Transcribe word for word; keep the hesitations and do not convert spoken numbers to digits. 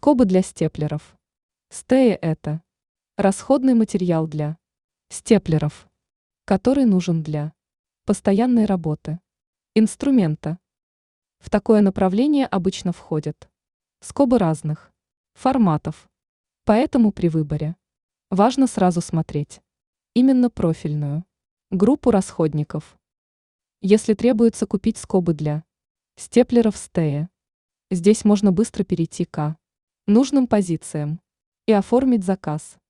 Скобы для степлеров. Стея – это расходный материал для степлеров, который нужен для постоянной работы инструмента. В такое направление обычно входят скобы разных форматов, поэтому при выборе важно сразу смотреть именно профильную группу расходников. Если требуется купить скобы для степлеров стея, здесь можно быстро перейти к нужным позициям и оформить заказ.